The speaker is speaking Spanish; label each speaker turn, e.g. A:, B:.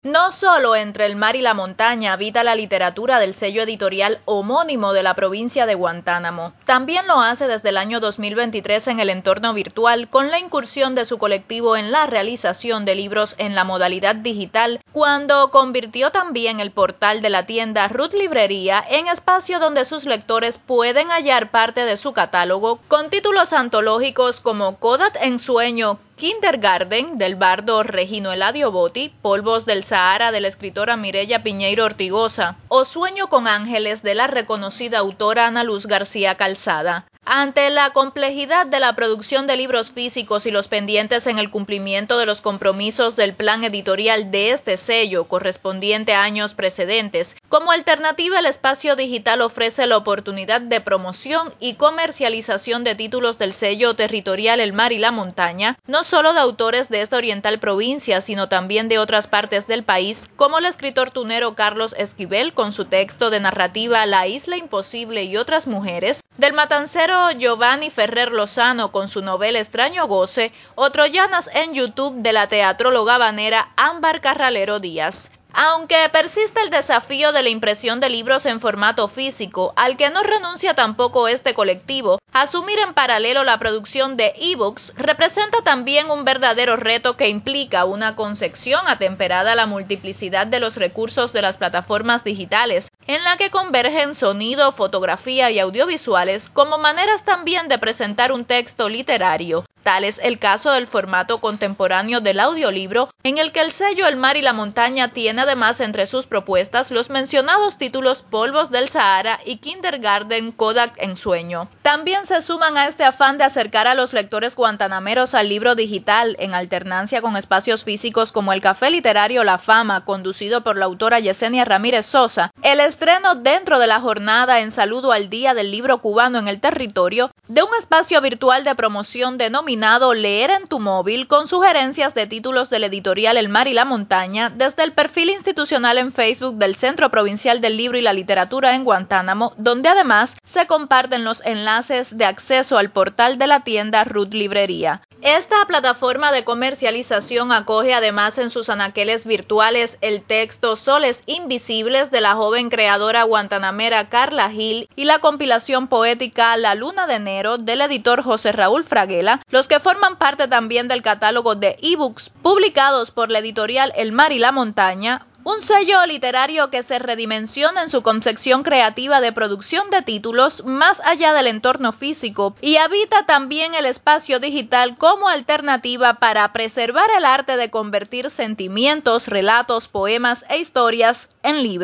A: No solo entre el mar y la montaña habita la literatura del sello editorial homónimo de la provincia de Guantánamo, también lo hace desde el año 2023 en el entorno virtual con la incursión de su colectivo en la realización de libros en la modalidad digital, cuando convirtió también el portal de la tienda Ruth Librería en espacio donde sus lectores pueden hallar parte de su catálogo con títulos antológicos como Kodak en Sueño, Kindergarten, del bardo Regino Eladio Botti, Polvos del Sahara, de la escritora Mireya Piñeiro Ortigosa, o Sueño con Ángeles, de la reconocida autora Ana Luz García Calzada. Ante la complejidad de la producción de libros físicos y los pendientes en el cumplimiento de los compromisos del plan editorial de este sello correspondiente a años precedentes, como alternativa el espacio digital ofrece la oportunidad de promoción y comercialización de títulos del sello territorial El Mar y la Montaña, no solo de autores de esta oriental provincia, sino también de otras partes del país, como el escritor tunero Carlos Esquivel con su texto de narrativa La Isla Imposible y otras mujeres, del matancero Giovanni Ferrer Lozano con su novela Extraño Goce, o troyanas en YouTube de la teatróloga habanera Ámbar Carralero Díaz. Aunque persiste el desafío de la impresión de libros en formato físico, al que no renuncia tampoco este colectivo, asumir en paralelo la producción de ebooks representa también un verdadero reto que implica una concepción atemperada a la multiplicidad de los recursos de las plataformas digitales, en la que convergen sonido, fotografía y audiovisuales como maneras también de presentar un texto literario. Tal es el caso del formato contemporáneo del audiolibro, en el que el sello El Mar y la Montaña tiene además entre sus propuestas los mencionados títulos Polvos del Sahara y Kindergarten, Kodak en Sueño. También se suman a este afán de acercar a los lectores guantanameros al libro digital, en alternancia con espacios físicos como el Café Literario La Fama, conducido por la autora Yesenia Ramírez Sosa, el estreno dentro de la jornada en saludo al Día del Libro Cubano en el territorio, de un espacio virtual de promoción denominado Leer en tu móvil, con sugerencias de títulos del editorial El Mar y la Montaña, desde el perfil institucional en Facebook del Centro Provincial del Libro y la Literatura en Guantánamo, donde además se comparten los enlaces de acceso al portal de la tienda Ruth Librería. Esta plataforma de comercialización acoge además en sus anaqueles virtuales el texto Soles Invisibles de la joven creadora guantanamera Carla Gil y la compilación poética La Luna de Enero del editor José Raúl Fraguela, los que forman parte también del catálogo de ebooks publicados por la editorial El Mar y la Montaña, un sello literario que se redimensiona en su concepción creativa de producción de títulos más allá del entorno físico y habita también el espacio digital como alternativa para preservar el arte de convertir sentimientos, relatos, poemas e historias en libros.